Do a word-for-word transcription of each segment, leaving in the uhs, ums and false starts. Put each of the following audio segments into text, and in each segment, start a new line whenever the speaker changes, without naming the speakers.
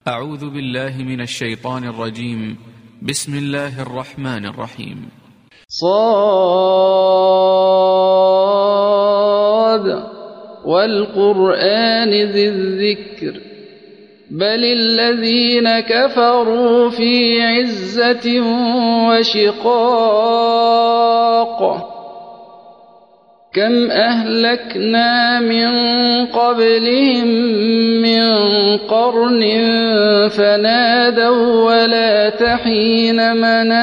أعوذ بالله من الشيطان الرجيم. بسم الله الرحمن الرحيم.
صاد والقرآن ذي الذكر بل الذين كفروا في عزة وشقاق كم أهلكنا من قبلهم من قرن فنادوا ولا تحين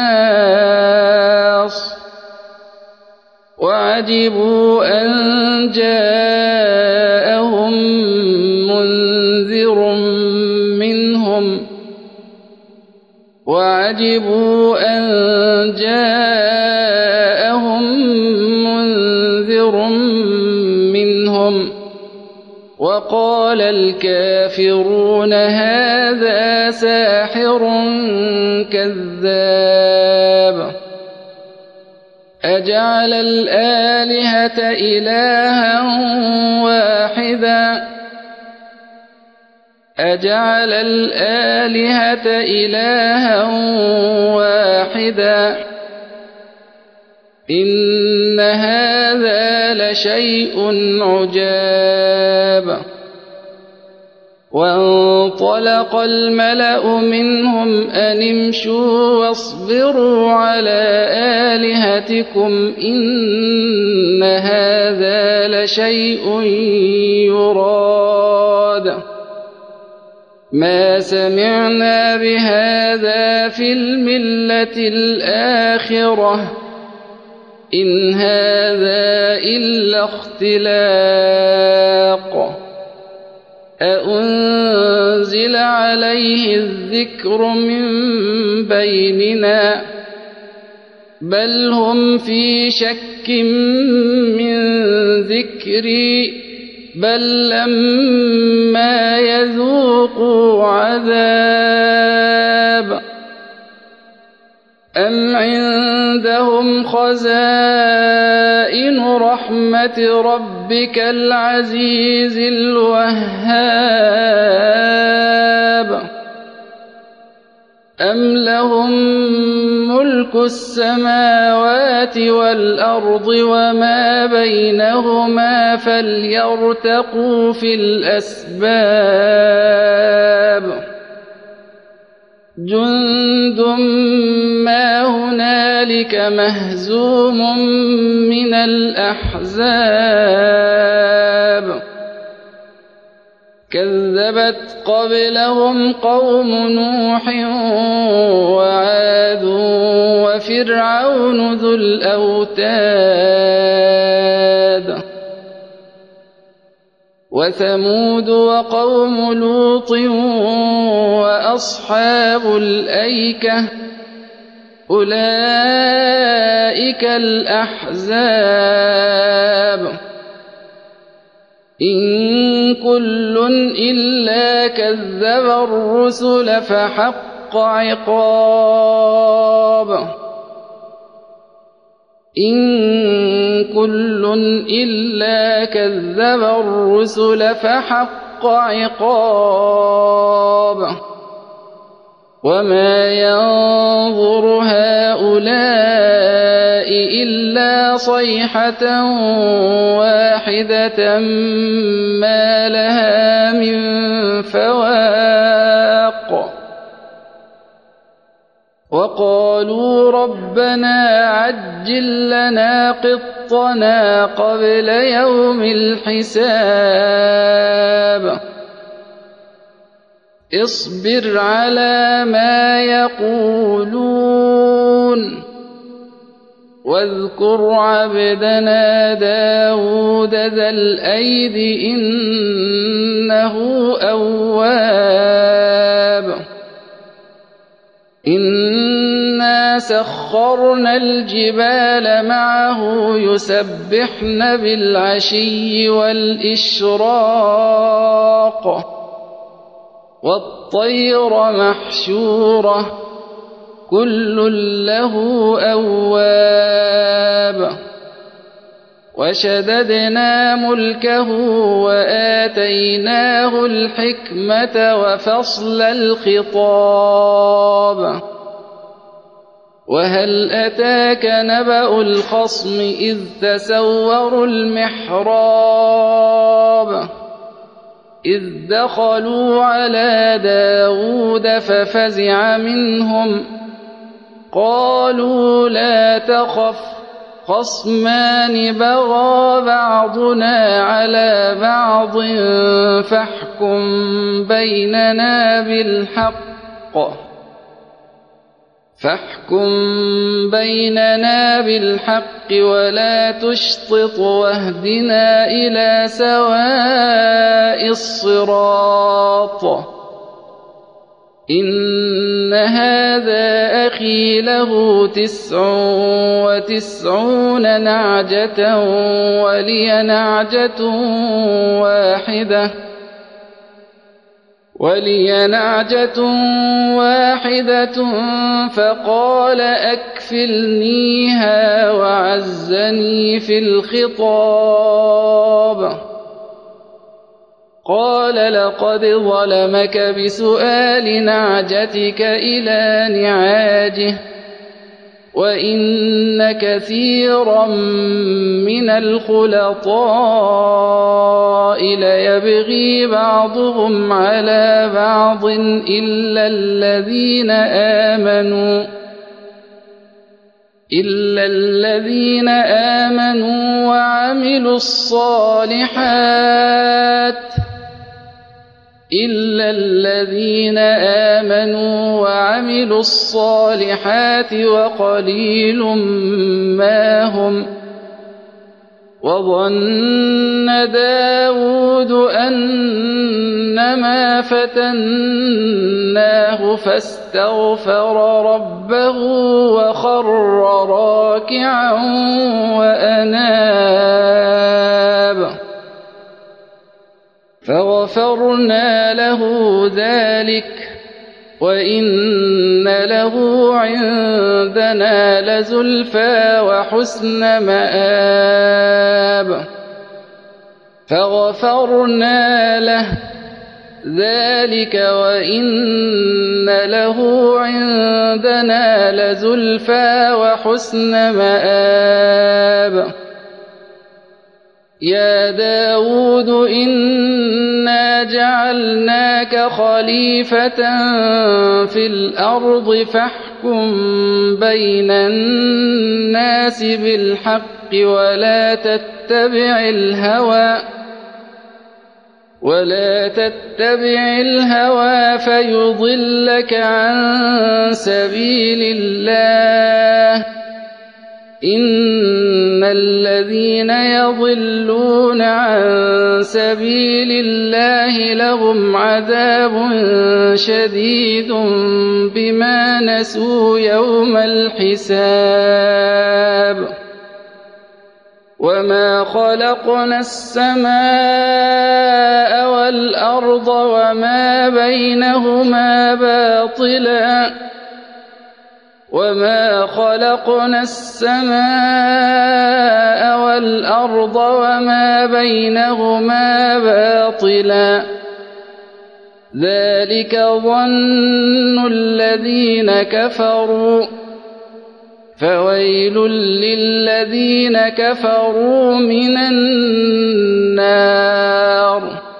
مناص وعجبوا أن جاءهم منذر منهم وعجبوا أن جاءهم منذر منهم وقال الكافرون هذا ساحر كذاب أجعل الآلهة إلها واحدا أجعل الآلهة إلها واحدا إن هذا لشيء عجاب وانطلق الملأ منهم أن امشوا واصبروا على آلهتكم إن هذا لشيء يراد ما سمعنا بهذا في الملة الآخرة إن هذا إلا اختلاق أأنزل عليه الذكر من بيننا بل هم في شك من ذكري بل لما يذوقوا عذاب أم عندهم خزائن رحمة ربك العزيز الوهاب أم لهم ملك السماوات والأرض وما بينهما فليرتقوا في الأسباب جند ما هنالك مهزوم من الأحزاب كذبت قبلهم قوم نوح وعاد وفرعون ذو الأوتاد وثمود وقوم لوط وأصحاب الأيكة أولئك الأحزاب إن كل إلا كذب الرسل فحق عقاب إن كل إلا كذب الرسل فحق عقاب وما ينظر هؤلاء إلا صيحة واحدة ما لها من فواق وقالوا ربنا عجل لنا قطنا قبل يوم الحساب اصبر على ما يقولون واذكر عبدنا داود ذا الأيد إنه أواب إنا سخرنا الجبال معه يسبحن بالعشي والإشراق والطير محشورة كل له أواب وشددنا ملكه وآتيناه الحكمة وفصل الخطاب وهل أتاك نبأ الخصم إذ تسوروا المحراب إذ دخلوا على داود ففزع منهم قالوا لا تخف خصمان بغى بعضنا على بعض فاحكم بيننا بالحق فاحكم بيننا بالحق ولا تشطط واهدنا إلى سواء الصراط إن هذا أخي له تسع وتسعون نعجة ولي نعجة واحدة ولي نعجة واحدة فقال أكفلنيها وعزني في الخطاب قال لقد ظلمك بسؤال نعجتك إلى نعاجه وإن كثيرا من الخلطاء ليبغي بعضهم على بعض إلا الذين آمنوا إلا الذين آمنوا وعملوا الصالحات إلا الذين آمنوا وعملوا الصالحات وقليل ما هم وظن داود أنما فتناه فاستغفر ربه وخر راكعا وأناب فغفرنا له ذلك وإن له عندنا لزلفى وحسن مآب فغفرنا له ذلك وإن له عندنا لزلفى وحسن مآب يا داود إنا جعلناك خليفة في الأرض فاحكم بين الناس بالحق ولا تتبع الهوى ولا تتبع الهوى فيضلك عن سبيل الله إن الذين يضلون عن سبيل الله لهم عذاب شديد بما نسوا يوم الحساب وما خلقنا السماء والأرض وما بينهما باطلا وما خلقنا السماء والأرض وما بينهما باطلا ذلك ظن الذين كفروا فويل للذين كفروا من النار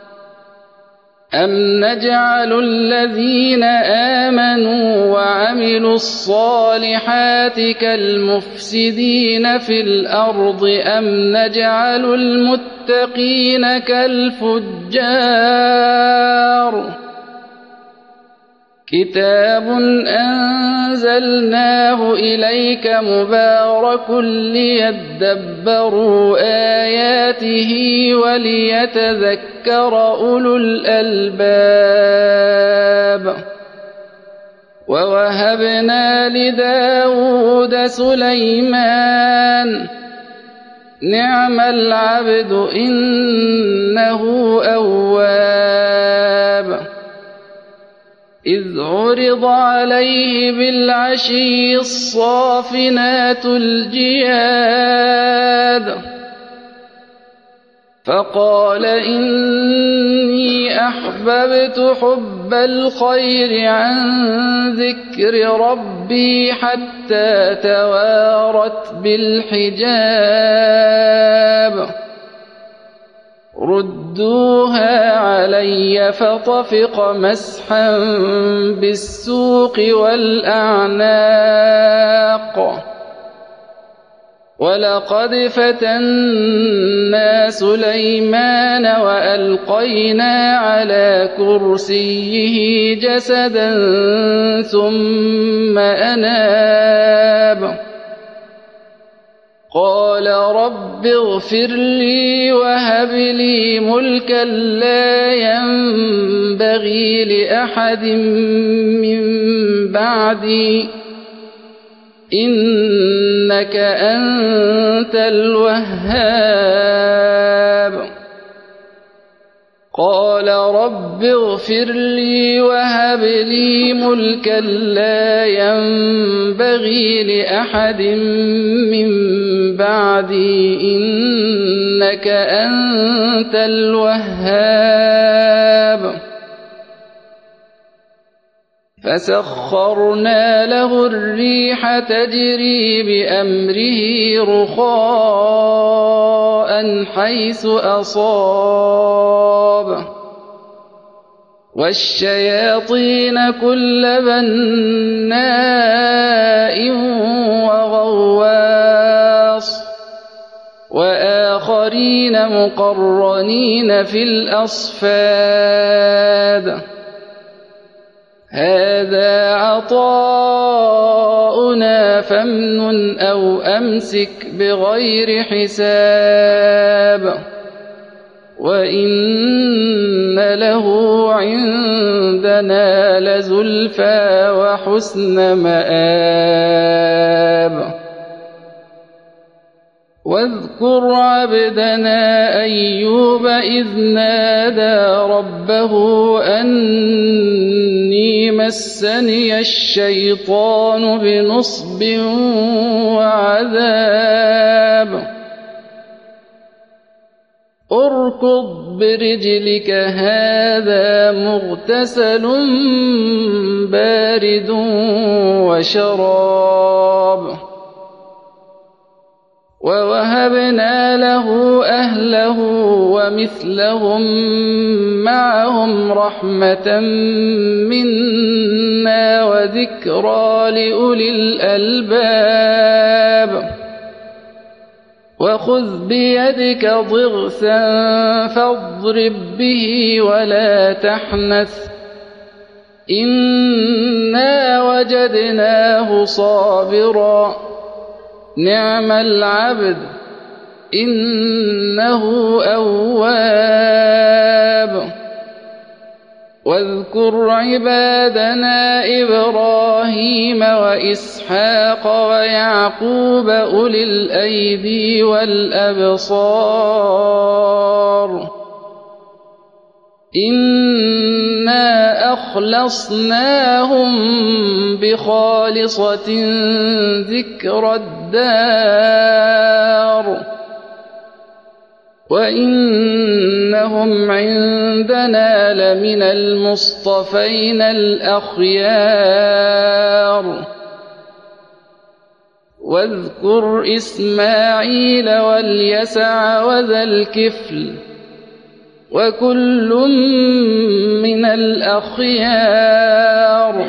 أم نجعل الذين آمنوا وعملوا الصالحات كالمفسدين في الأرض أم نجعل المتقين كالفجار كتاب أنزلناه إليك مبارك ليدبروا آياته وليتذكر أولو الألباب ووهبنا لداود سليمان نعم العبد إنه أواب إذ عرض عليه بالعشي الصافنات الجياد فقال إني أحببت حب الخير عن ذكر ربي حتى توارت بالحجاب ردوها علي فطفق مسحا بالسوق والأعناق ولقد فتنا سليمان وألقينا على كرسيه جسدا ثم أناب قال رب اغفر لي وهب لي ملكا لا ينبغي لأحد من بعدي إنك أنت الوهاب قال رب اغفر لي وهب لي ملكا لا ينبغي لأحد من بعدي إنك أنت الوهاب فسخرنا له الريح تجري بأمره رخاء حيث أصاب والشياطين كل بناء وغواص وآخرين مقرنين في الأصفاد هذا عطاؤنا فامنن أو أمسك بغير حساب وإن له عندنا لزلفى وحسن مآب واذكر عبدنا أيوب إذ نادى ربه أني مسني الشيطان بنصب وعذاب اركض برجلك هذا مغتسل بارد وشراب ووهبنا له أهله ومثلهم معهم رحمة منا وذكرى لأولي الألباب وخذ بيدك ضغثا فاضرب به ولا تحنث إنا وجدناه صابرا نعم العبد إنه أواب واذكر عبادنا إبراهيم وإسحاق ويعقوب أولي الأيدي والأبصار إنا أخلصناهم بخالصة ذكر الدار وإنهم عندنا لمن المصطفين الأخيار واذكر إسماعيل واليسع وذا الكفل وكل من الأخيار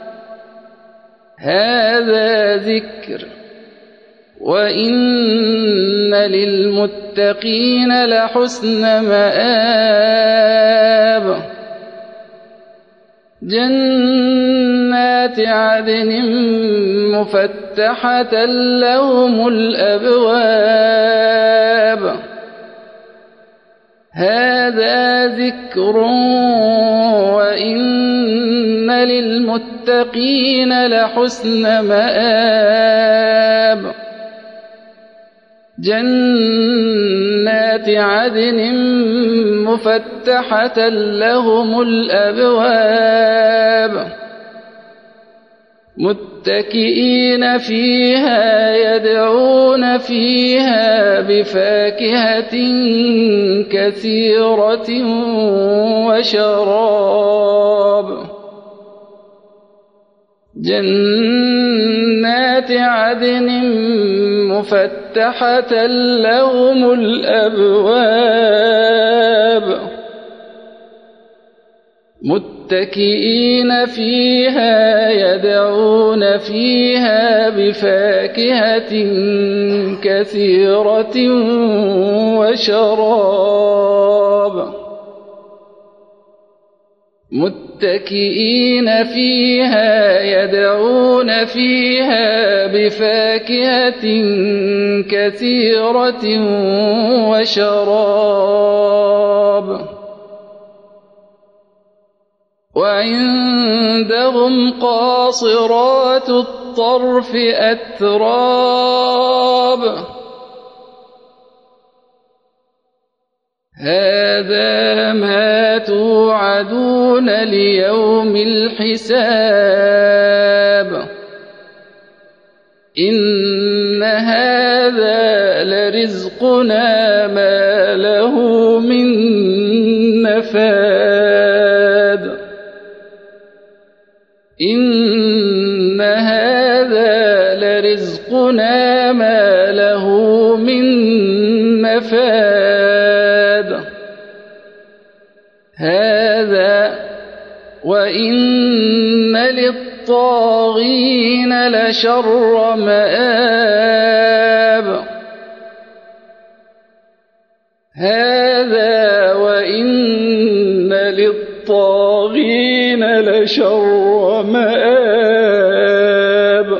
هذا ذكر وإن للمتقين لحسن مآب جنات عدن مفتحة لهم الأبواب هذا ذكر وإن للمتقين لحسن مآب جنات عدن مفتحة لهم الأبواب متكئين فيها يدعون فيها بفاكهة كثيرة وشراب جنات عدن مفتحة لهم الأبواب متكئين فيها يدعون فيها بفاكهة كثيرة وشراب متكئين فيها يدعون فيها بفاكهة كثيرة وشراب وعندهم قاصرات الطرف أتراب هذا ما توعدون ليوم الحساب إن هذا لرزقنا ما له من نفاد إن هذا لرزقنا ما له من نفاد هذا وإن للطاغين لشر مآب هذا وإن للطاغين لشر مآب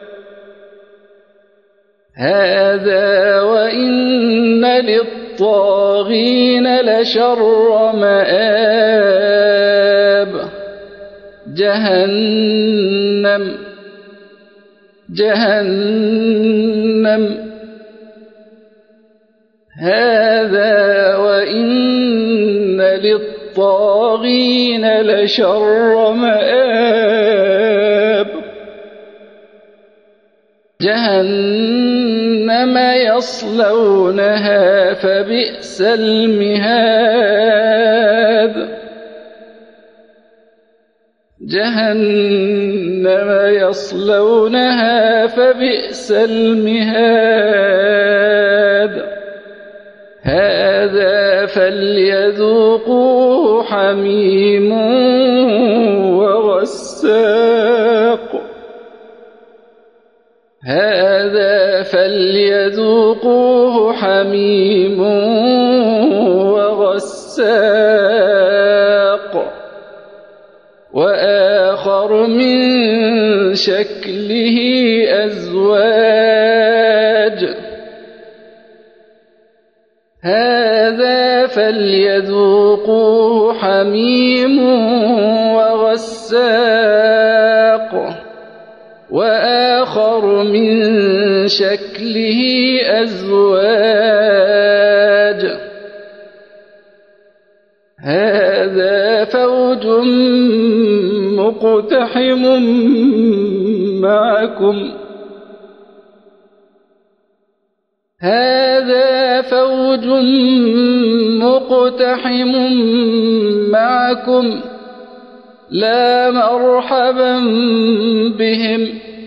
هذا وإن للطاغين لشر مآب جهنم جهنم هذا وإن للطاغين لشر مآب جهنم يصلونها فبئس المهاد جهنم يصلونها فبئس المهاد هذا فليذوقوه حميم وغساق هذا فليذوقوه حميم وغساق وآخر من شكله أزواج هذا فليذوقوه حميم وغساق وآخر من شكله أزواج هذا فوج مقتحم معكم هذا فوج مقتحم معكم لا مرحبا بهم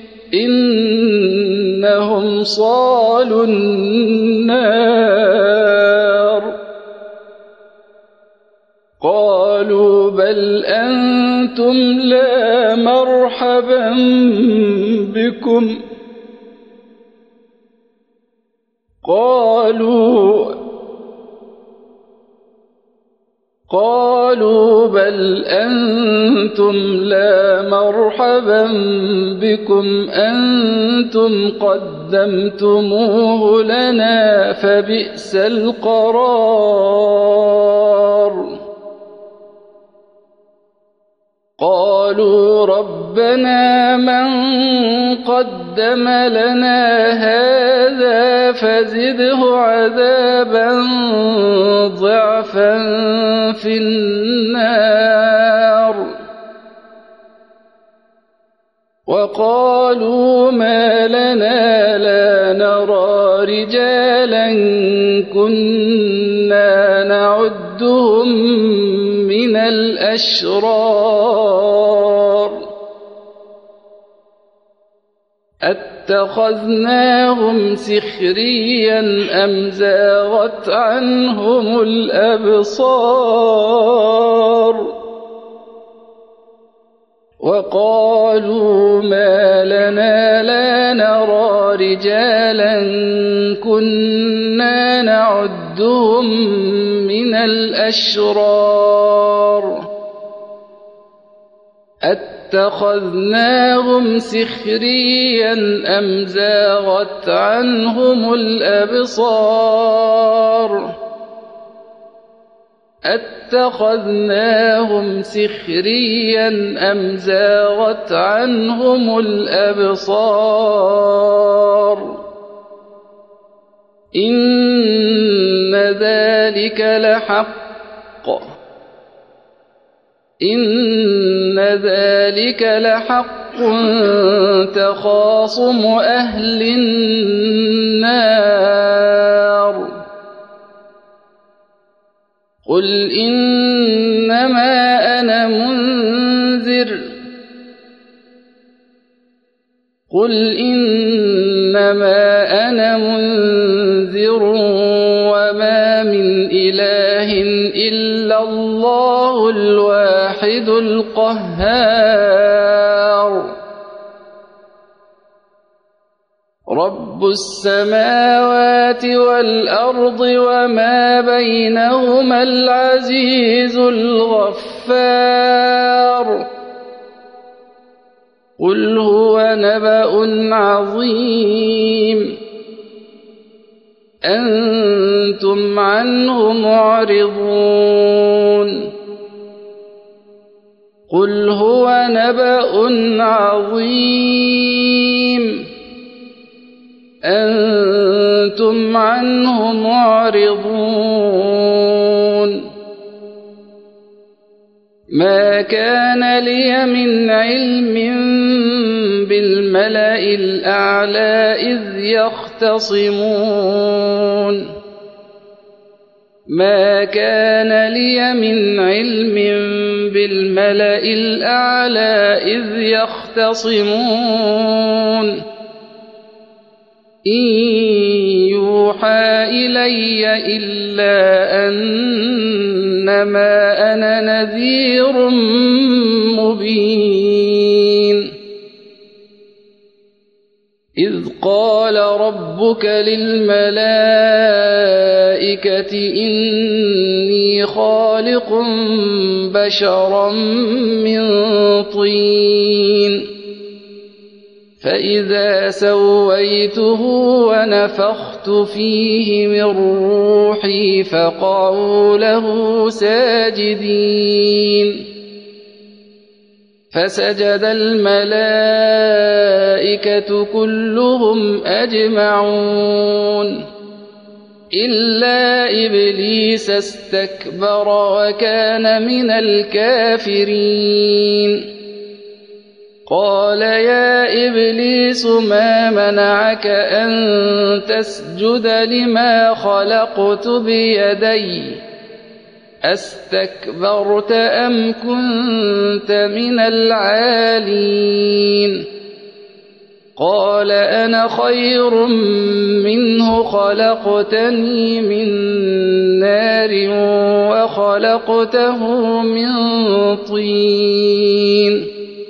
إنهم صالوا النار قالوا بل أنتم لا مرحبا بكم قالوا قالوا بل أنتم لا مرحبا بكم أنتم قدمتموه لنا فبئس القرار قالوا ربنا من قدم لنا هذا فزده عذابا ضعفا في النار وقالوا ما لنا لا نرى رجالا كنا نعدهم من الأشرار أتخذناهم سخريا أم زاغت عنهم الأبصار وقالوا ما لنا لا نرى رجالا كنا نعدهم من الأشرار أتخذناهم سخريا أم زاغت عنهم الأبصار أتخذناهم سخريا أم زاغت عنهم الأبصار إن ذلك لحق إن ذلك لحق تخاصم أهل النار قل إنما أنا منذر قل إنما أنا منذر وما من إله إلا الله الواحد القهار رب السماوات والأرض وما بينهما العزيز الغفار قل هو نبأ عظيم أنتم عنه معرضون قل هو نبأ عظيم أنتم عنه معرضون ما كان لي من علم بالملأ الأعلى إذ يختصمون ما كان لي من علم بالملأ الأعلى إذ يختصمون إن يوحى إلي إلا أنما أنا نذير مبين إذ قال ربك للملائكة إني خالق بشرا من طين فإذا سويته ونفخت فيه من روحي فقعوا له ساجدين فسجد الملائكة كلهم أجمعون إلا إبليس استكبر وكان من الكافرين قال يا إبليس ما منعك أن تسجد لما خلقت بيدي أستكبرت أم كنت من العالين قال أنا خير منه خلقتني من نار وخلقته من طين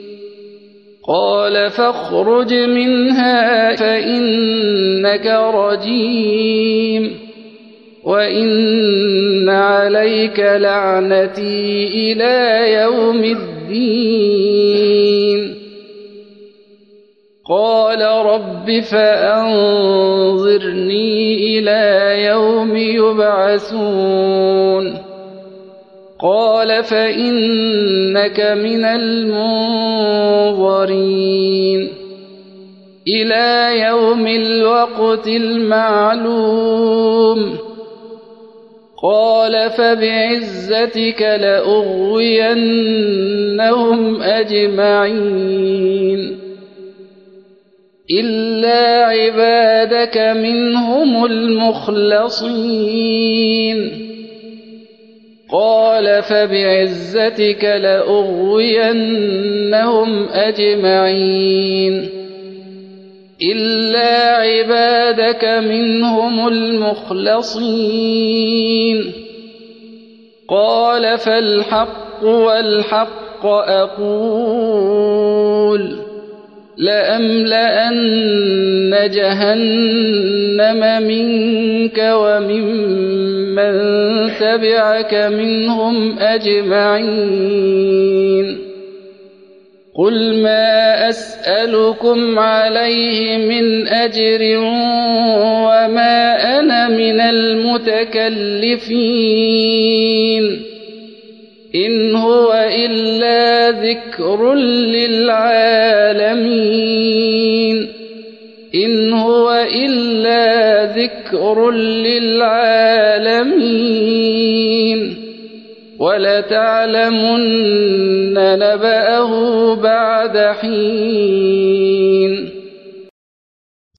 قال فاخرج منها فإنك رجيم وإن عليك لعنتي إلى يوم الدين قال رب فأنظرني إلى يوم يبعثون قال فإنك من المنظرين إلى يوم الوقت المعلوم قال فبعزتك لأغوينهم أجمعين إلا عبادك منهم المخلصين قال فبعزتك لأغوينهم أجمعين إلا عبادك منهم المخلصين قال فالحق والحق أقول لأملأن جهنم منك وممن تبعك منهم أجمعين قل ما أسألكم عليه من أجر وما أنا من المتكلفين إن هو إلا ذكر للعالمين إن هو إلا ذكر للعالمين ولتعلمن نبأه بعد حين